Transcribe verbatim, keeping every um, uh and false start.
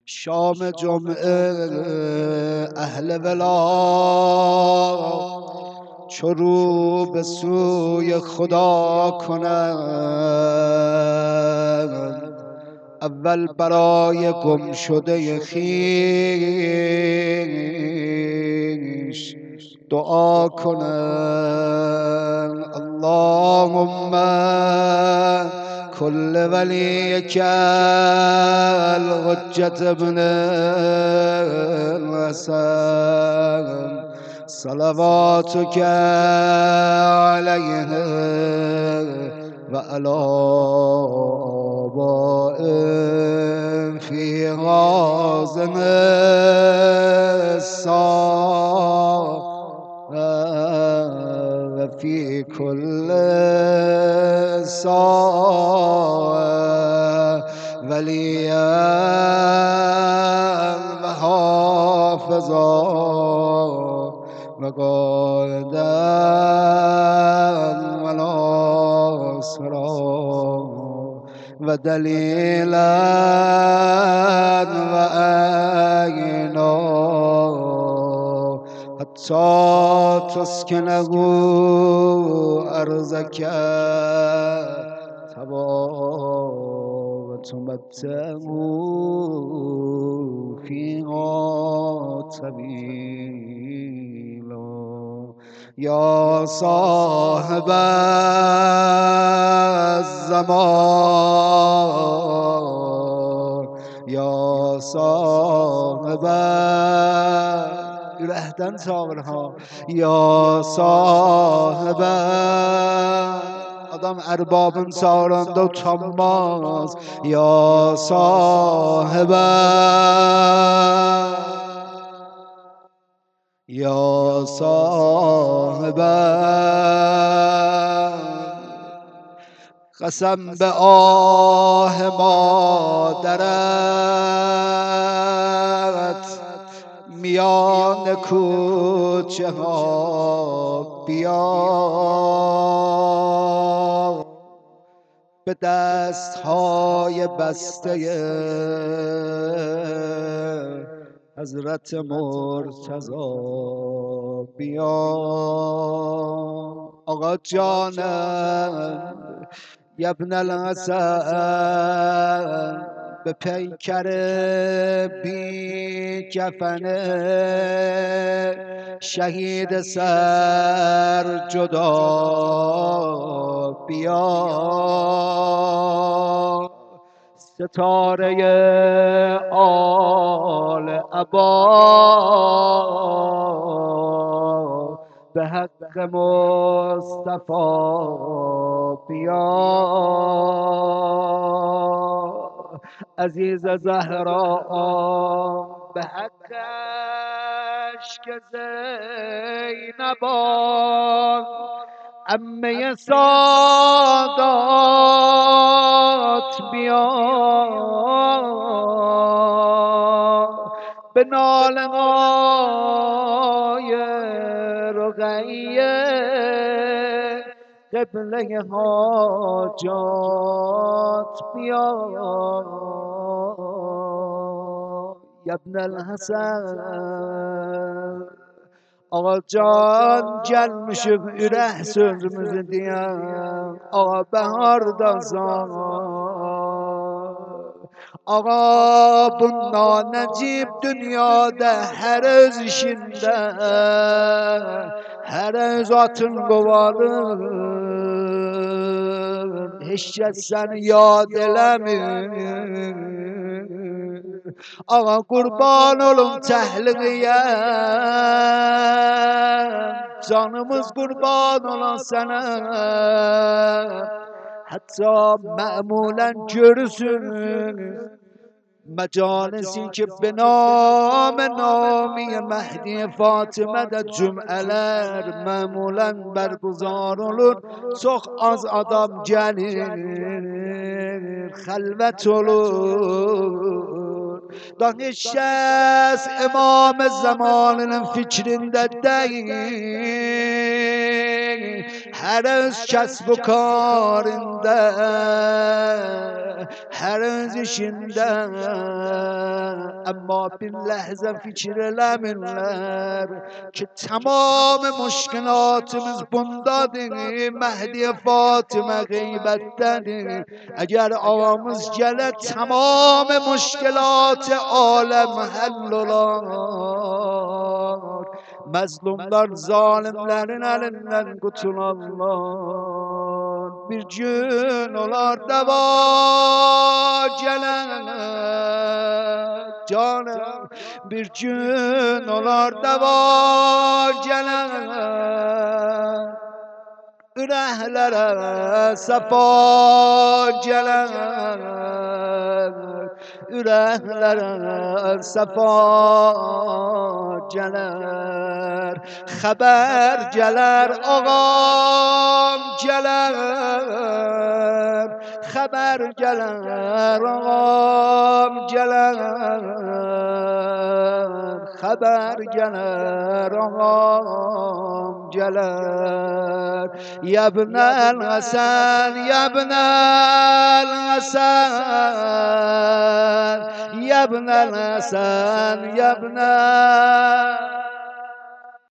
شام جمعه اهل ولا چرو به سوی خدا کنند، اول برای گم شده خویش دعا کنند. اللهم کل ولیک الحجة ابن الحسن صلواتک علیه و علی آبائه فی هذه الساعة و فی کل ساعة ولیا و حافظا و قائدا و ناصرا و دلیلا و عینا حتی تسکنه ارضک تبا و تمتعه فیها طویلا. یا صاحب الزمان یا صاحب ürəkdən çağır ha. Ya sahibə, adam ərbabın çağıranda utanmaz. Ya sahibə, ya sahibə, قسم به آه مادرت میان کوچه ها بیا، به دست های بسته حضرت مرتضی بیا. آقا جانم ابن الحسن به پیکر بی کفنه شهید سر جدا بیا. ستاره آل عبا به حق مصطفی بیا. عزیز زهرا به حق اشک زینبان عمه سادات بیا. به ناله های رقیه قبله حاجات بیا. ابن الحسن آقا جان گل میشه ürək sözümüzü diyem. آقا بهار دازان آقا bundan necip dünyada her öz işinde her öz atın kovalım hiç kes seni yad elemir. Ağa kurban olun tehliye canımız kurban olan sana. Hatta me'mulen görürsün مجالسی که به نام نامی مهدی فاطمه در جمعهler معمولا برگزار olur. Çox az adam gəlir, xəlvət olur. Da heç kəs imam zamanının fikrində deyil. Hər öz kəsb و کارında her öz işinde. Ama bir lehze fikirleminler ki tamam müşkilatımız bundadır. Mehdi Fatıma gıybettedir. Eğer ağamız gele tamam müşkilat alem hell olar. Mazlumlar zalimlerin elinden kurtularlar. Bir gün olar deva gelenler canım, bir gün olar deva gelenler, ürəhlere safa gelenler, ürəhlere safa geler. Haber geler ağam geler, haber geler ağam geler, haber geler ağam geler. Ya ibnel Hasan, ya ibnel Hasan, ya ibnel Hasan, ya ibnel